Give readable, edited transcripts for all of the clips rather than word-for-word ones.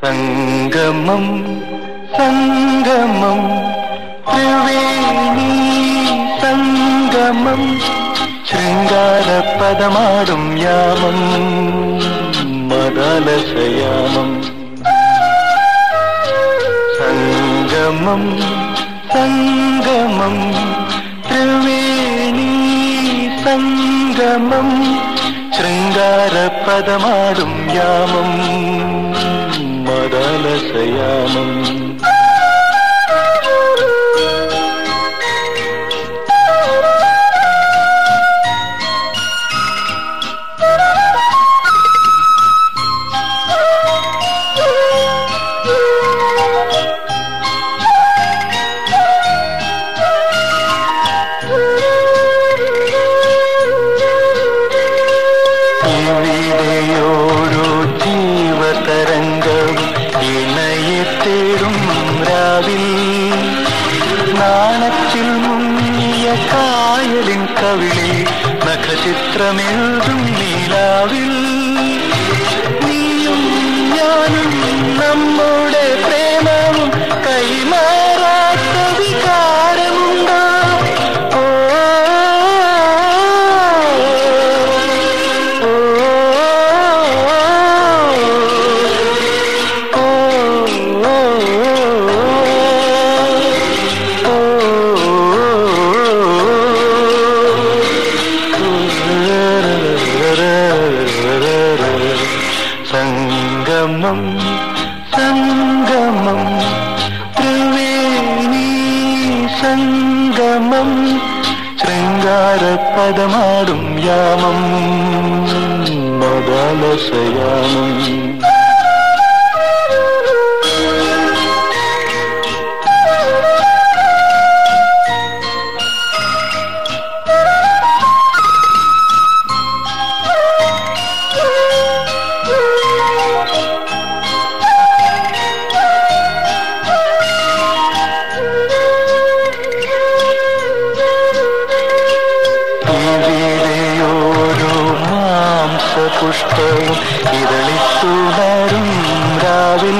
സംഗമം സംഗമം ത്രിവേണി സംഗമം ശൃംഗാരപദമാടും യാമം മദാലസയാമം സംഗമം സംഗമം ത്രിവേണി സംഗമം ശൃംഗാരപദമാടും യാമം മദാലസയാമം ഇവിടെയോരോ ജീവതരംഗം ഇണയെ തേടും രാവിൽ നാണത്തിൽ മുങ്ങിയ കായലിൻ കവിളിൽ നഖചിത്രമെഴുതും നീലാവിൽ നീയും ഞാനും നമ്മുടെ പ്രേമവും കൈമാറാത്ത വികാരമുണ്ടോ? സംഗമം സംഗമം ത്രിവേണി സംഗമം ശൃംഗാരപദമാടും യാമം മദാലസയാമം പുഷ്പവും ഇതളിത്തുണരും രാവിൽ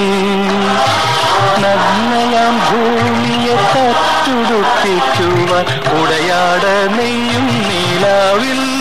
നഗ്നയാം ഭൂമിയെ തട്ടുടുപ്പിക്കുവാൻ ഉടയാട നെയ്യും നീലാവിൽ